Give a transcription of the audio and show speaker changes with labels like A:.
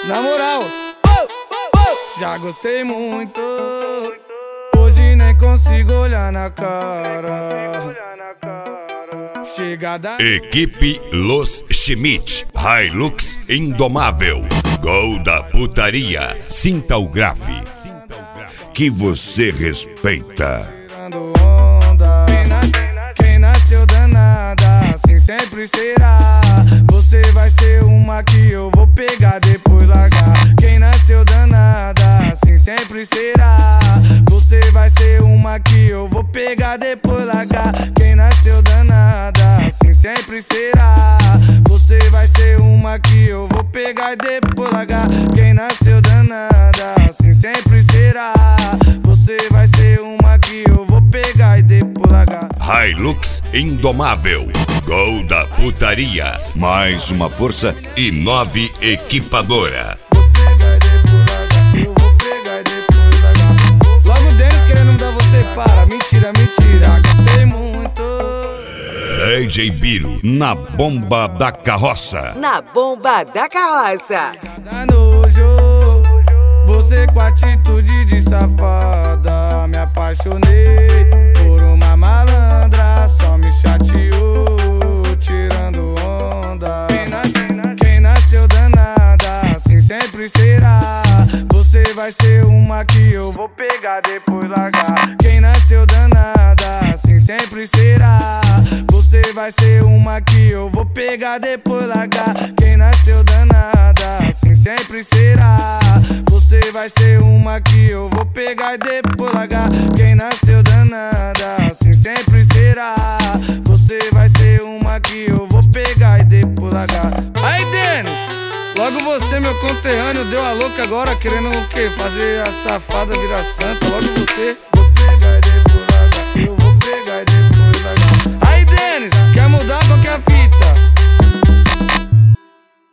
A: Na moral, já gostei muito. Hoje nem consigo olhar na cara. Chegada.
B: Equipe Los Schmidt, Hilux Indomável, Gol da Putaria, sinta o grave que você respeita.
A: Tirando onda. Quem nasceu danada, assim sempre será. Você vai ser uma que eu vou pegar, depois largar. Quem nasceu danada, assim sempre será. Você vai ser uma que eu vou pegar, depois largar. Quem nasceu danada, assim sempre será. Você vai ser uma que eu vou pegar e depois largar. Quem nasceu danada, assim sempre será. Você vai ser uma que eu vou pegar e depois largar.
B: Hilux Indomável, Gol da Putaria, mais uma força e 9 equipadora.
A: Eu vou pegar e depois largar. Logo o Denis querendo mudar você para. Mentira, mentira, gostei muito.
B: DJ Biro, na bomba da carroça.
C: Na bomba da carroça.
A: Cada nojo, você com atitude de safada. Me apaixonei por uma malandra, só me chateou, tirando onda. Quem nasceu danada, assim sempre será. Você vai ser uma que eu vou pegar, depois largar. Quem nasceu danada, assim sempre será. Você vai ser uma que eu vou pegar, depois largar. Quem nasceu danada, assim sempre será. Você vai ser uma que eu vou pegar e depois largar. Quem nasceu danada, assim sempre será. Você vai ser uma que eu vou pegar e depois largar. Aí, Denis, logo você, meu conterrâneo, deu a louca agora, querendo o quê? Fazer a safada virar santa, logo você.